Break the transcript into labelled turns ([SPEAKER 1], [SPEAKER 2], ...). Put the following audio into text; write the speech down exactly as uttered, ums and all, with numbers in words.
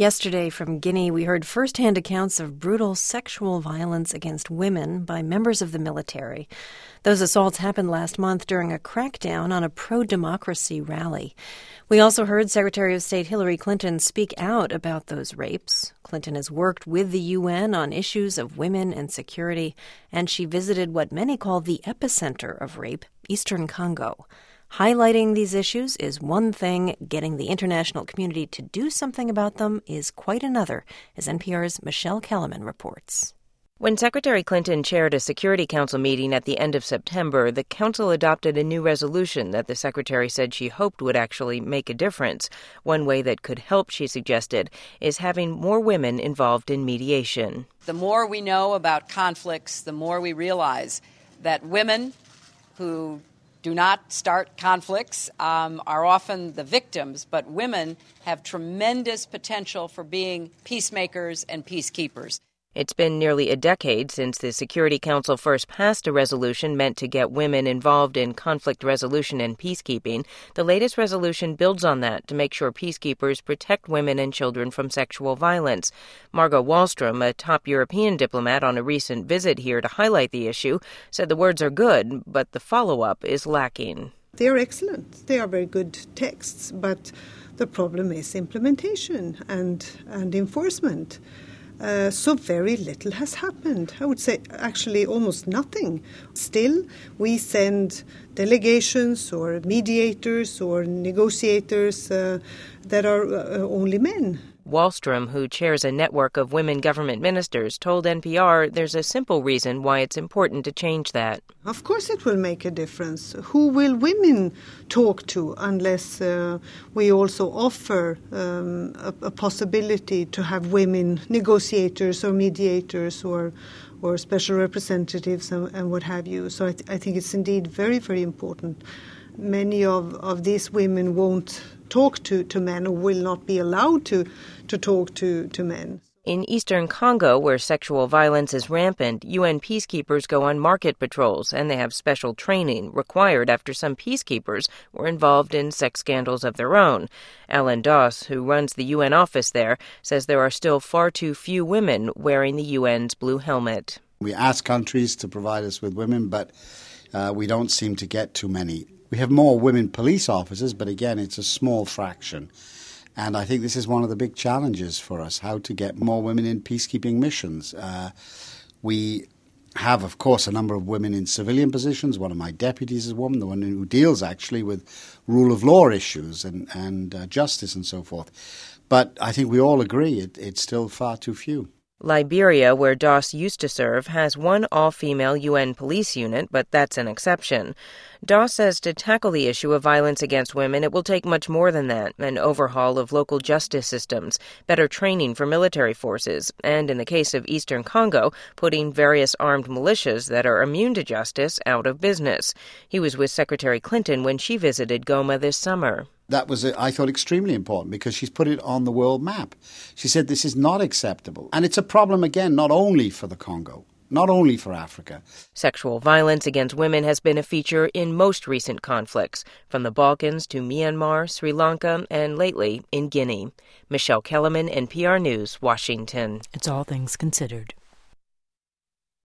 [SPEAKER 1] Yesterday from Guinea, we heard firsthand accounts of brutal sexual violence against women by members of the military. Those assaults happened last month during a crackdown on a pro-democracy rally. We also heard Secretary of State Hillary Clinton speak out about those rapes. Clinton has worked with the U N on issues of women and security, and she visited what many call the epicenter of rape, Eastern Congo. Highlighting these issues is one thing. Getting the international community to do something about them is quite another, as N P R's Michelle Kellerman reports.
[SPEAKER 2] When Secretary Clinton chaired a Security Council meeting at the end of September, the Council adopted a new resolution that the Secretary said she hoped would actually make a difference. One way that could help, she suggested, is having more women involved in mediation.
[SPEAKER 3] The more we know about conflicts, the more we realize that women who do not start conflicts um, are often the victims, but women have tremendous potential for being peacemakers and peacekeepers.
[SPEAKER 2] It's been nearly a decade since the Security Council first passed a resolution meant to get women involved in conflict resolution and peacekeeping. The latest resolution builds on that to make sure peacekeepers protect women and children from sexual violence. Margot Wallström, a top European diplomat on a recent visit here to highlight the issue, said the words are good, but the follow-up is lacking.
[SPEAKER 4] They are excellent. They are very good texts, but the problem is implementation and, and enforcement. Uh, so very little has happened. I would say actually almost nothing. Still, we send delegations or mediators or negotiators uh, that are uh, only men.
[SPEAKER 2] Wallström, who chairs a network of women government ministers, told N P R there's a simple reason why it's important to change that.
[SPEAKER 4] Of course it will make a difference. Who will women talk to unless uh, we also offer um, a, a possibility to have women negotiators or mediators or or special representatives and, and what have you. So I, th- I think it's indeed very, very important. Many of, of these women won't talk to, to men or will not be allowed to, to talk to, to men.
[SPEAKER 2] In eastern Congo, where sexual violence is rampant, U N peacekeepers go on market patrols, and they have special training required after some peacekeepers were involved in sex scandals of their own. Alan Doss, who runs the U N office there, says there are still far too few women wearing the U N's blue helmet.
[SPEAKER 5] We ask countries to provide us with women, but uh, we don't seem to get too many. We have more women police officers, but again, it's a small fraction. And I think this is one of the big challenges for us, how to get more women in peacekeeping missions. Uh, we have, of course, a number of women in civilian positions. One of my deputies is a woman, the one who deals actually with rule of law issues and, and uh, justice and so forth. But I think we all agree it, it's still far too few.
[SPEAKER 2] Liberia, where Doss used to serve, has one all-female U N police unit, but that's an exception. Doss says to tackle the issue of violence against women, it will take much more than that: an overhaul of local justice systems, better training for military forces, and in the case of Eastern Congo, putting various armed militias that are immune to justice out of business. He was with Secretary Clinton when she visited Goma this summer.
[SPEAKER 5] That was, I thought, extremely important because she's put it on the world map. She said this is not acceptable. And it's a problem, again, not only for the Congo, not only for Africa.
[SPEAKER 2] Sexual violence against women has been a feature in most recent conflicts, from the Balkans to Myanmar, Sri Lanka, and lately in Guinea. Michelle Kellerman, N P R News, Washington.
[SPEAKER 1] It's All Things Considered.